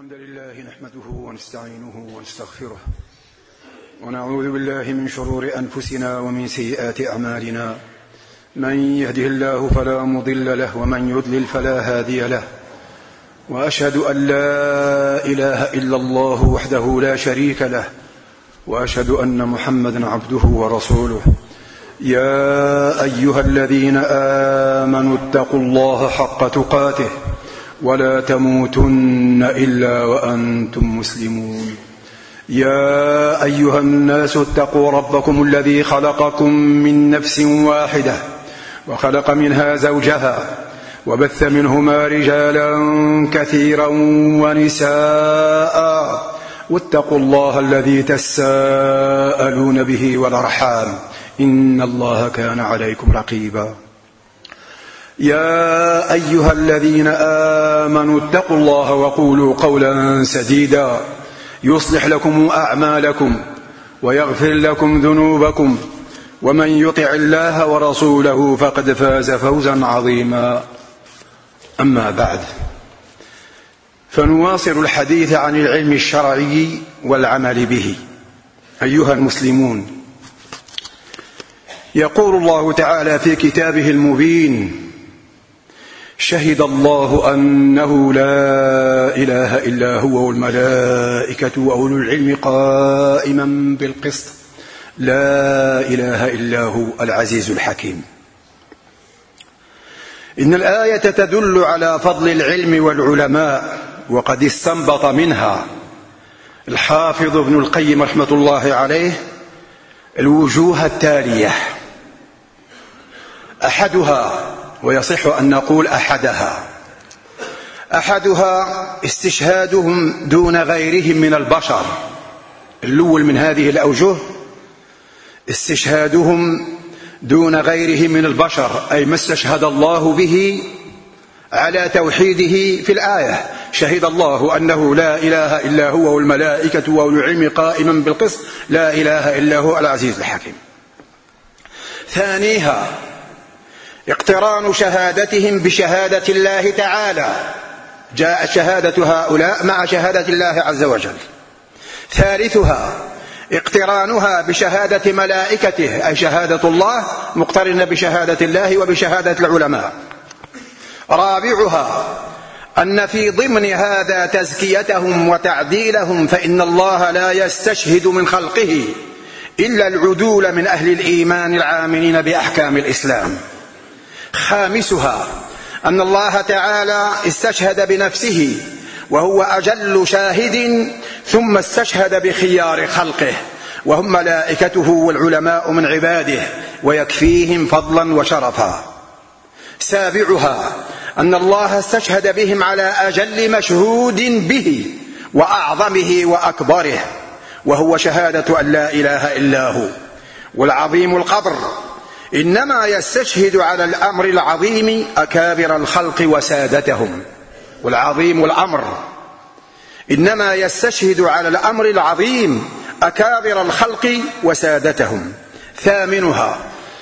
الحمد لله نحمده ونستعينه ونستغفره ونعوذ بالله من شرور أنفسنا ومن سيئات أعمالنا. من يهده الله فلا مضل له ومن يضلل فلا هادي له، وأشهد أن لا إله إلا الله وحده لا شريك له، وأشهد أن محمدا عبده ورسوله. يا أيها الذين آمنوا اتقوا الله حق تقاته ولا تموتن إلا وأنتم مسلمون. يا أيها الناس اتقوا ربكم الذي خلقكم من نفس واحدة وخلق منها زوجها وبث منهما رجالا كثيرا ونساء، واتقوا الله الذي تساءلون به والأرحام إن الله كان عليكم رقيبا. يا أيها الذين آمنوا اتقوا الله وقولوا قولا سديدا يصلح لكم أعمالكم ويغفر لكم ذنوبكم، ومن يطع الله ورسوله فقد فاز فوزا عظيما. أما بعد، فنواصل الحديث عن العلم الشرعي والعمل به. أيها المسلمون، يقول الله تعالى في كتابه المبين: شهد الله أنه لا إله إلا هو والملائكة وأولو العلم قائما بالقسط لا إله إلا هو العزيز الحكيم. إن الآية تدل على فضل العلم والعلماء، وقد استنبط منها الحافظ ابن القيم رحمة الله عليه الوجوه التالية: أحدها، ويصح أن نقول أحدها استشهادهم دون غيرهم من البشر. الأول من هذه الأوجه استشهادهم دون غيرهم من البشر، أي ما استشهد الله به على توحيده في الآية: شهد الله أنه لا إله إلا هو والملائكة وأولو العلم قائما بالقسط لا إله إلا هو العزيز الحكيم. ثانيها اقتران شهادتهم بشهادة الله تعالى، جاء شهادة هؤلاء مع شهادة الله عز وجل. ثالثها اقترانها بشهادة ملائكته، أي شهادة الله مقترنة بشهادة الله وبشهادة العلماء. رابعها أن في ضمن هذا تزكيتهم وتعديلهم، فإن الله لا يستشهد من خلقه إلا العدول من أهل الإيمان العاملين بأحكام الإسلام. خامسها أن الله تعالى استشهد بنفسه وهو أجل شاهد، ثم استشهد بخيار خلقه وهم ملائكته والعلماء من عباده، ويكفيهم فضلا وشرفا. سابعها أن الله استشهد بهم على أجل مشهود به وأعظمه وأكبره، وهو شهادة أن لا إله إلا هو. والعظيم القدر إنما يستشهد على الأمر العظيم أكابر الخلق وسادتهم. والعظيم الأمر إنما يستشهد على الأمر العظيم أكابر الخلق وسادتهم. ثامنها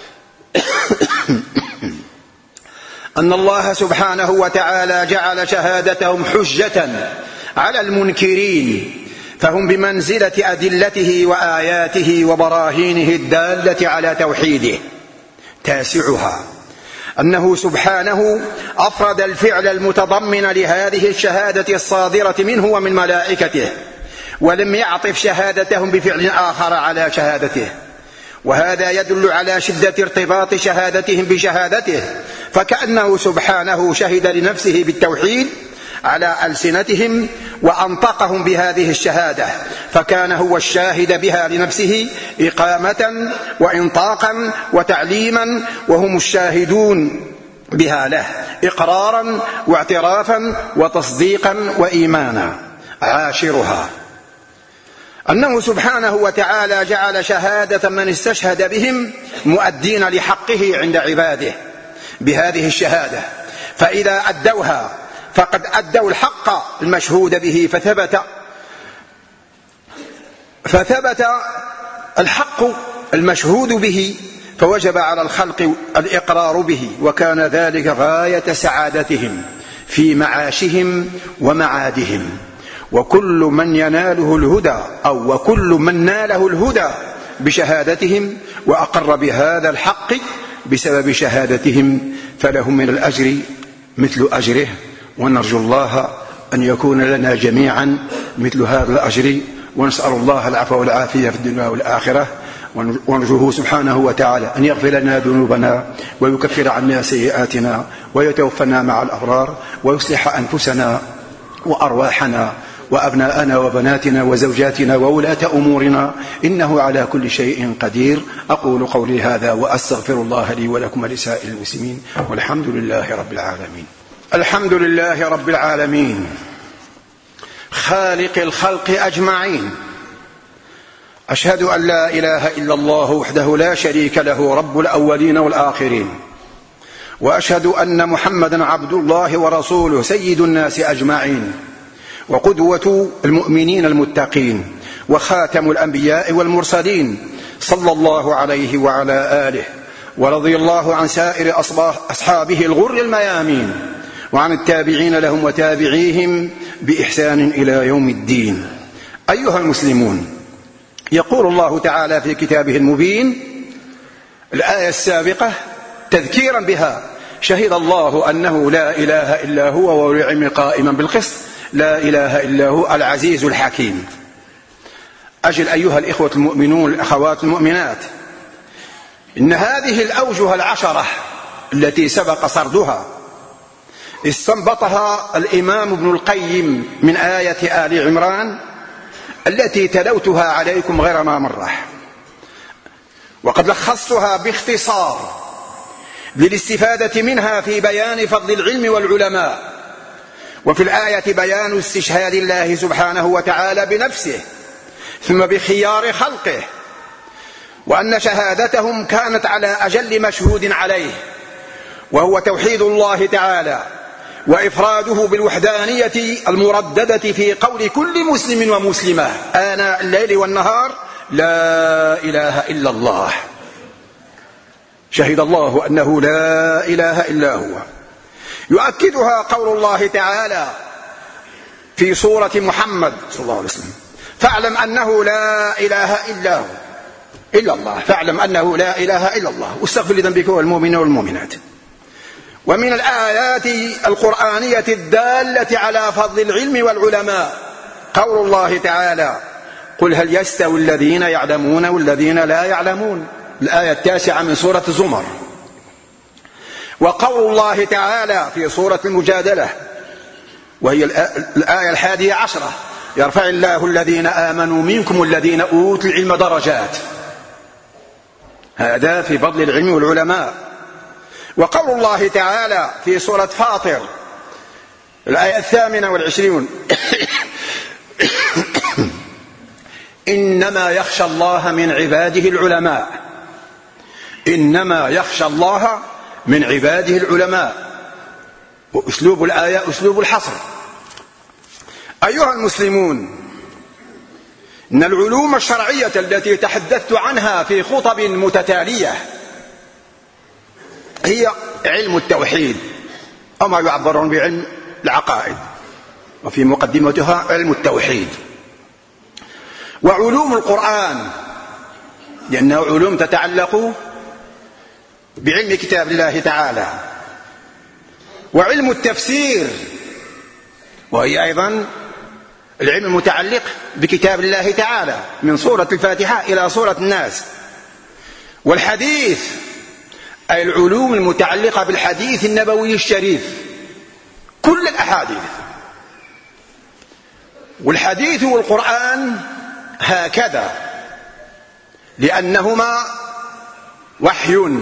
أن الله سبحانه وتعالى جعل شهادتهم حجة على المنكرين، فهم بمنزلة أدلته وآياته وبراهينه الدالة على توحيده. تاسعها أنه سبحانه أفرد الفعل المتضمن لهذه الشهادة الصادرة منه ومن ملائكته، ولم يعطف شهادتهم بفعل آخر على شهادته، وهذا يدل على شدة ارتباط شهادتهم بشهادته، فكأنه سبحانه شهد لنفسه بالتوحيد على ألسنتهم وأنطقهم بهذه الشهادة، فكان هو الشاهد بها لنفسه إقامة وإنطاقا وتعليما، وهم الشاهدون بها له إقرارا واعترافا وتصديقا وإيمانا. عاشرها أنه سبحانه وتعالى جعل شهادة من استشهد بهم مؤدين لحقه عند عباده بهذه الشهادة، فإذا أدوها فقد أدوا الحق المشهود به، فثبت الحق المشهود به، فوجب على الخلق الإقرار به، وكان ذلك غاية سعادتهم في معاشهم ومعادهم. وكل من يناله الهدى أو وكل من ناله الهدى بشهادتهم وأقر بهذا الحق بسبب شهادتهم فلهم من الأجر مثل أجره، ونرجو الله أن يكون لنا جميعا مثل هذا الأجر، ونسأل الله العفو والعافية في الدنيا والآخرة، ونرجوه سبحانه وتعالى أن يغفر لنا ذنوبنا ويكفر عنا سيئاتنا ويتوفنا مع الأبرار ويصلح أنفسنا وأرواحنا وأبناءنا وبناتنا وزوجاتنا وولاة أمورنا، إنه على كل شيء قدير. أقول قولي هذا وأستغفر الله لي ولكم ولسائر المسلمين، والحمد لله رب العالمين. الحمد لله رب العالمين خالق الخلق أجمعين. أشهد أن لا إله إلا الله وحده لا شريك له رب الأولين والآخرين، وأشهد أن محمدا عبد الله ورسوله سيد الناس أجمعين، وقدوة المؤمنين المتقين، وخاتم الأنبياء والمرسلين، صلى الله عليه وعلى آله، ورضي الله عن سائر أصحابه الغر الميامين، وعن التابعين لهم وتابعيهم بإحسان إلى يوم الدين. أيها المسلمون، يقول الله تعالى في كتابه المبين الآية السابقة تذكيرا بها: شهد الله أنه لا إله إلا هو وأولو العلم قائما بالقسط لا إله إلا هو العزيز الحكيم. أجل أيها الإخوة المؤمنون الأخوات المؤمنات، إن هذه الأوجه العشرة التي سبق سردها استنبطها الإمام ابن القيم من آية آل عمران التي تلوتها عليكم غير ما مرة، وقد لخصتها باختصار للاستفادة منها في بيان فضل العلم والعلماء. وفي الآية بيان استشهاد الله سبحانه وتعالى بنفسه ثم بخيار خلقه، وأن شهادتهم كانت على أجل مشهود عليه، وهو توحيد الله تعالى وإفراده بالوحدانية المرددة في قول كل مسلم ومسلمة آناء الليل والنهار: لا إله إلا الله. شهد الله أنه لا إله إلا هو. يؤكدها قول الله تعالى في سورة محمد صلى الله عليه وسلم: فاعلم أنه لا إله إلا الله، فاعلم أنه لا إله إلا الله واستغفر لذنبك والمؤمنين والمؤمنات. ومن الآيات القرآنية الدالة على فضل العلم والعلماء قول الله تعالى: قل هل يستوي الذين يعلمون والذين لا يعلمون، الآية 9 من سورة الزمر. وقول الله تعالى في سورة المجادلة وهي الآية 11: يرفع الله الذين آمنوا منكم والذين أوتوا العلم درجات. هذا في فضل العلم والعلماء. وقول الله تعالى في سورة فاطر الآية 28: إنما يخشى الله من عباده العلماء. إنما يخشى الله من عباده العلماء. وأسلوب الآية أسلوب الحصر. أيها المسلمون، إن العلوم الشرعية التي تحدثت عنها في خطب متتالية هي علم التوحيد، أو ما يعبرون بعلم العقائد، وفي مقدمتها علم التوحيد. وعلوم القرآن لأنها علوم تتعلق بعلم كتاب الله تعالى. وعلم التفسير وهي أيضا العلم المتعلق بكتاب الله تعالى من سورة الفاتحة إلى سورة الناس. والحديث أي العلوم المتعلقة بالحديث النبوي الشريف، كل الأحاديث. والحديث والقرآن هكذا لأنهما وحي،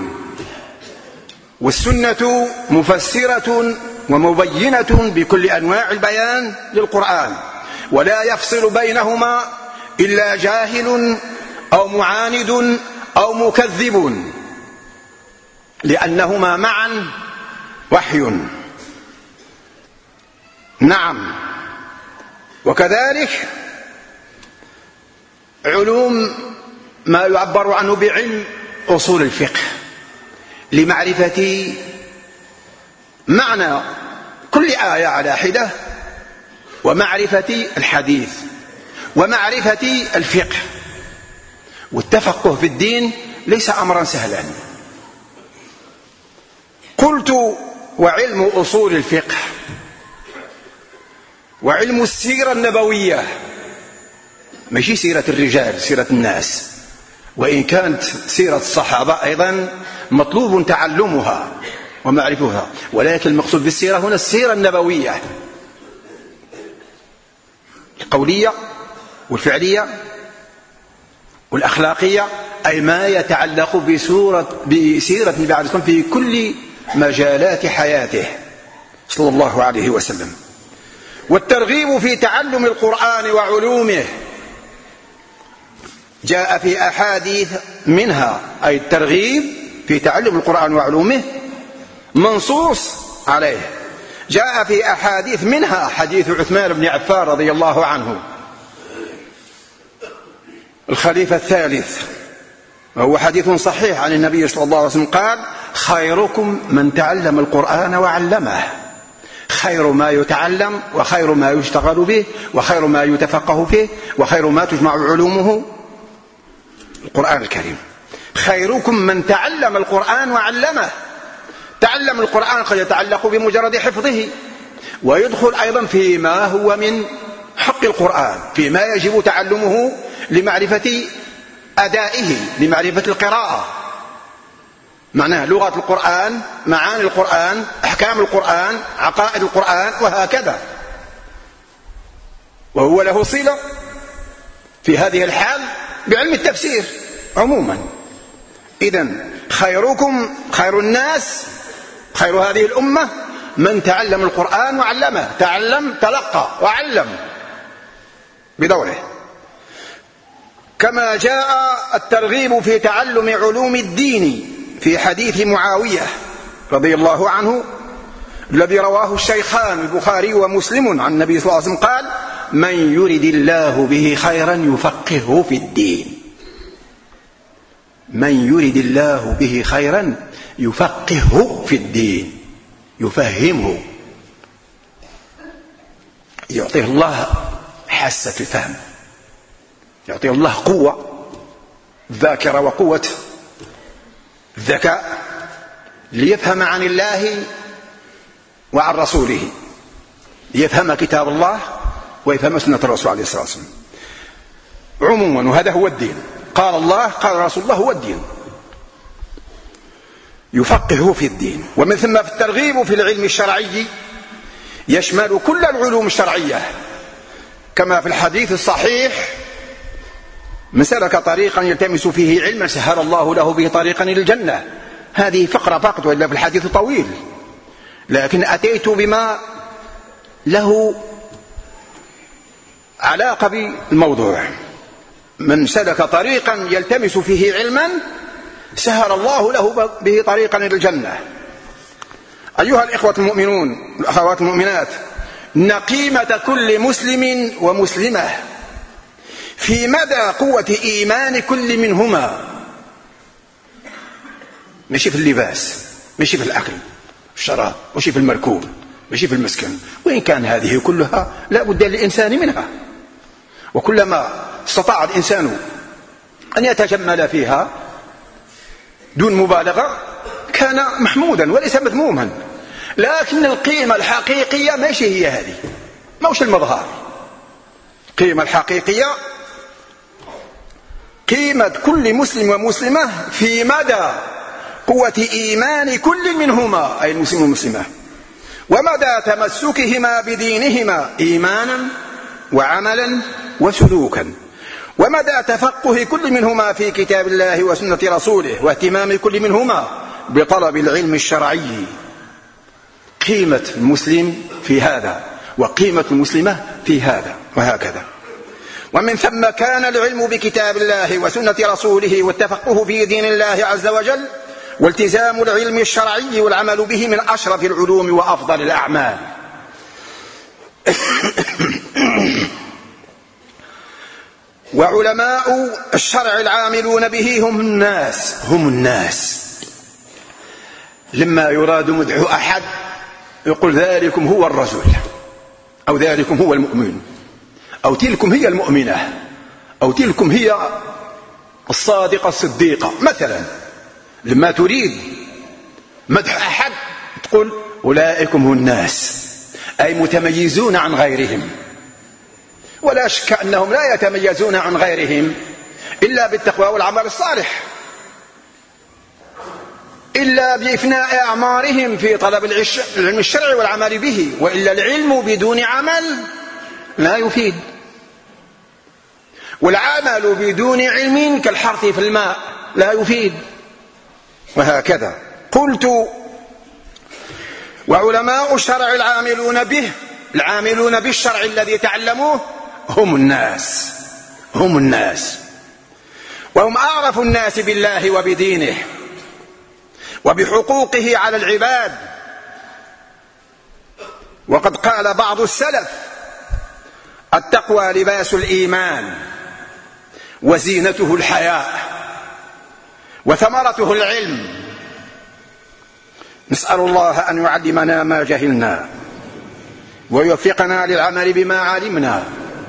والسنة مفسرة ومبينة بكل أنواع البيان للقرآن، ولا يفصل بينهما إلا جاهل أو معاند أو مكذب، لأنهما معا وحي. نعم. وكذلك علوم ما يعبر عنه بعلم أصول الفقه لمعرفة معنى كل آية على حدة ومعرفة الحديث ومعرفة الفقه. والتفقه في الدين ليس أمرا سهلا. قلت: وعلم أصول الفقه وعلم السيرة النبوية، ماشي سيرة الرجال، سيرة الناس، وإن كانت سيرة الصحابة أيضا مطلوب تعلمها ومعرفتها، ولكن المقصود بالسيرة هنا السيرة النبوية القولية والفعلية والأخلاقية، أي ما يتعلق بسيرة النبي عليه الصلاة والسلام في كل مجالات حياته صلى الله عليه وسلم. والترغيب في تعلم القرآن وعلومه جاء في أحاديث منها، أي الترغيب في تعلم القرآن وعلومه منصوص عليه. جاء في أحاديث منها حديث عثمان بن عفان رضي الله عنه الخليفة الثالث، وهو حديث صحيح عن النبي صلى الله عليه وسلم قال: خيركم من تعلم القرآن وعلمه. خير ما يتعلم وخير ما يشتغل به وخير ما يتفقه فيه وخير ما تجمع علومه القرآن الكريم. خيركم من تعلم القرآن وعلمه. تعلم القرآن قد يتعلق بمجرد حفظه، ويدخل أيضا فيما هو من حق القرآن، فيما يجب تعلمه لمعرفة أدائه، لمعرفة القراءة، معناه لغة القرآن، معاني القرآن، أحكام القرآن، عقائد القرآن، وهكذا. وهو له صلة في هذه الحال بعلم التفسير عموما. إذن خيركم، خير الناس، خير هذه الأمة من تعلم القرآن وعلمه. تعلم، تلقى وعلم بدوره. كما جاء الترغيب في تعلم علوم الدين في حديث معاوية رضي الله عنه الذي رواه الشيخان البخاري ومسلم عن النبي صلى الله عليه وسلم قال: من يرد الله به خيرا يفقهه في الدين. من يرد الله به خيرا يفقهه في الدين، يفهمه، يعطيه الله حاسة الفهم، يعطيه الله قوة ذاكرة وقوة الذكاء ليفهم عن الله وعن رسوله، ليفهم كتاب الله ويفهم سنة الرسول عليه الصلاة والسلام عموما. وهذا هو الدين. قال الله قال رسول الله هو الدين، يفقهه في الدين. ومن ثم في الترغيب في العلم الشرعي يشمل كل العلوم الشرعية، كما في الحديث الصحيح: من سلك طريقا يلتمس فيه علما سهل الله له به طريقا إلى الجنة. هذه فقرة فقط، وإلا في الحديث طويل، لكن أتيت بما له علاقة بالموضوع. من سلك طريقا يلتمس فيه علما سهل الله له به طريقا إلى الجنة. أيها الإخوة المؤمنون والأخوات المؤمنات، إن قيمة كل مسلم ومسلمة في مدى قوة إيمان كل منهما، ماشي في اللباس، ماشي في الأكل، في الشراب، ماشي في المركوب، ماشي في المسكن، وإن كان هذه كلها لا بد للإنسان منها، وكلما استطاع الإنسان أن يتجمل فيها دون مبالغة كان محمودا وليس مذموما. لكن القيمة الحقيقية ماشي هي هذه، ماهوش المظهر. القيمة الحقيقية قيمة كل مسلم ومسلمة في مدى قوة إيمان كل منهما، أي المسلم والمسلمة، ومدى تمسكهما بدينهما إيمانا وعملا وسلوكا، ومدى تفقه كل منهما في كتاب الله وسنة رسوله، واهتمام كل منهما بطلب العلم الشرعي. قيمة المسلم في هذا وقيمة المسلمة في هذا، وهكذا. ومن ثم كان العلم بكتاب الله وسنة رسوله والتفقه في دين الله عز وجل والتزام العلم الشرعي والعمل به من أشرف العلوم وأفضل الأعمال. وعلماء الشرع العاملون به هم الناس. لما يراد مدح أحد يقول ذلكم هو الرجل أو ذلكم هو المؤمن، أو تلكم هي المؤمنة، أو تلكم هي الصادقة الصديقة. مثلا لما تريد مدح أحد تقول أولئكم هم الناس، أي متميزون عن غيرهم. ولا شك أنهم لا يتميزون عن غيرهم إلا بالتقوى والعمل الصالح، إلا بإفناء أعمارهم في طلب العلم الشرعي والعمل به، وإلا العلم بدون عمل لا يفيد، والعمل بدون علم كالحرث في الماء لا يفيد، وهكذا. قلت وعلماء الشرع العاملون به، العاملون بالشرع الذي تعلموه هم الناس، وهم أعرف الناس بالله وبدينه وبحقوقه على العباد. وقد قال بعض السلف: التقوى لباس الإيمان وزينته الحياء وثمرته العلم. نسأل الله أن يعلمنا ما جهلنا ويوفقنا للعمل بما علمنا،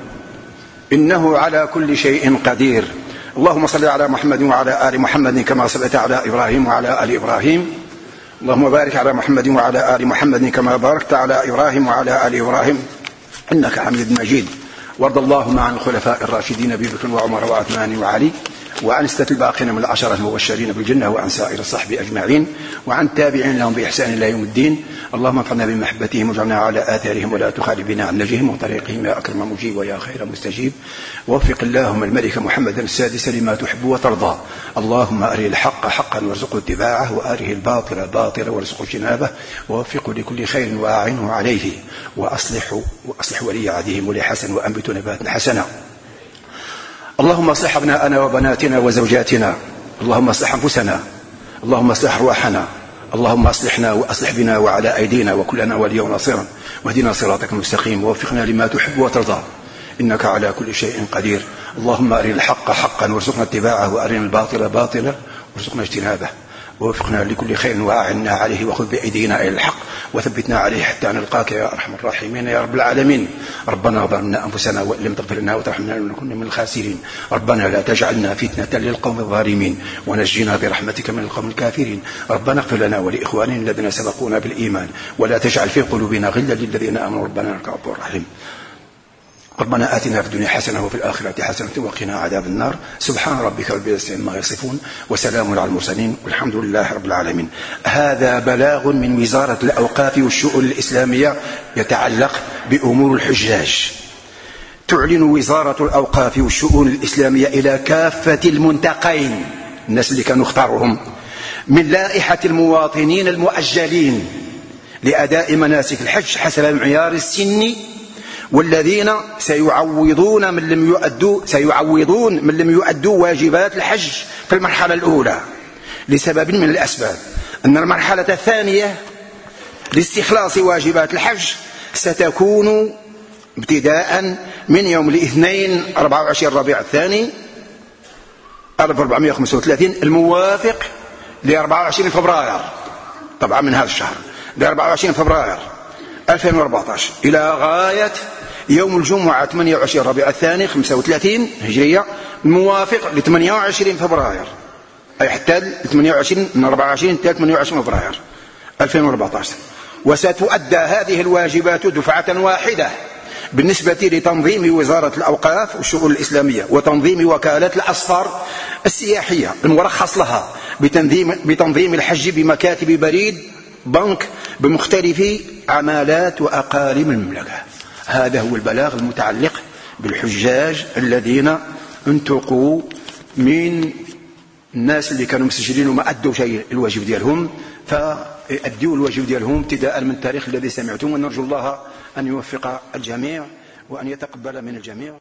إنه على كل شيء قدير. اللهم صل على محمد وعلى آل محمد كما صليت على إبراهيم وعلى آل إبراهيم. اللهم بارك على محمد وعلى آل محمد كما باركت على إبراهيم وعلى آل إبراهيم إنك حميد مجيد. وارض اللهم عن الخلفاء الراشدين أبي بكر وعمر وعثمان وعلي، وعن الستة الباقين من العشرة المبشرين بالجنة، وعن سائر الصحب أجمعين، وعن التابعين لهم بإحسان إلى يوم الدين. اللهم انفعنا بمحبتهم واجعلنا على آثارهم ولا تخالف بنا عن نهجهم وطريقهم يا أكرم مجيب ويا خير مستجيب. ووفق اللهم الملك محمدا السادس لما تحب وترضى. اللهم أري الحق حقا وارزقه اتباعه، وأره الباطل باطلا وارزقه اجتنابه، ووفقه لكل خير وأعنه عليه، وأصلح ولي عهدهم ولي حسن وأنبت نباتا حسنا. اللهم اصلح أبناءنا وبناتنا وزوجاتنا، اللهم اصلح أنفسنا، اللهم اصلح أرواحنا، اللهم اصلحنا وأصلح بنا وعلى أيدينا وكلنا وليا وناصرا، واهدنا صراطك المستقيم، ووفقنا لما تحب وترضى إنك على كل شيء قدير. اللهم أرنا الحق حقا وارزقنا اتباعه، وأرنا الباطل باطلا وارزقنا اجتنابه، ووفقنا لكل خير وأعنا عليه، وخذ بأيدينا إلى الحق وثبتنا عليه حتى نلقاك يا أرحم الراحمين يا رب العالمين. ربنا ظلمنا أنفسنا وإن لم تغفر لنا وترحمنا لنكن من الخاسرين. ربنا لا تجعلنا فتنة للقوم الظالمين ونجنا برحمتك من القوم الكافرين. ربنا اغفر لنا ولإخواننا الذين سبقونا بالإيمان ولا تجعل في قلوبنا غلا للذين آمنوا ربنا إنك غفور رحيم. ربنا آتنا في الدنيا حسنة وفي الآخرة حسنة وقنا عذاب النار. سبحان ربك رب العزة عما يصفون وسلام على المرسلين والحمد لله رب العالمين. هذا بلاغ من وزارة الأوقاف والشؤون الإسلامية يتعلق بأمور الحجاج. تعلن وزارة الأوقاف والشؤون الإسلامية إلى كافة المنتقين، الناس اللي كانوا اختارهم، من لائحة المواطنين المؤجلين لأداء مناسك الحج حسب المعيار السني، والذين سيعوضون من لم يؤدوا واجبات الحج في المرحلة الأولى لسبب من الأسباب. أن المرحلة الثانية لاستخلاص واجبات الحج ستكون ابتداء من يوم الاثنين 24 ربيع الثاني 1435 الموافق ل 24 فبراير طبعا من هذا الشهر، ل 24 فبراير 2014 إلى غاية يوم الجمعة 28 ربيع الثاني 35 هجرية الموافق ل 28 فبراير، أي حتى 28 من 24 إلى 28 فبراير 2014. وستؤدى هذه الواجبات دفعة واحدة بالنسبة لتنظيم وزارة الأوقاف والشؤون الإسلامية وتنظيم وكالة الأسفار السياحية المرخص لها بتنظيم الحج بمكاتب بريد بنك بمختلف عمالات وأقاليم المملكة. هذا هو البلاغ المتعلق بالحجاج الذين انتقوا من الناس اللي كانوا مسجلين وما أدوا شيء الواجب ديالهم، فأدوا الواجب ديالهم ابتداء من التاريخ الذي سمعتم. ونرجو الله أن يوفق الجميع وأن يتقبل من الجميع.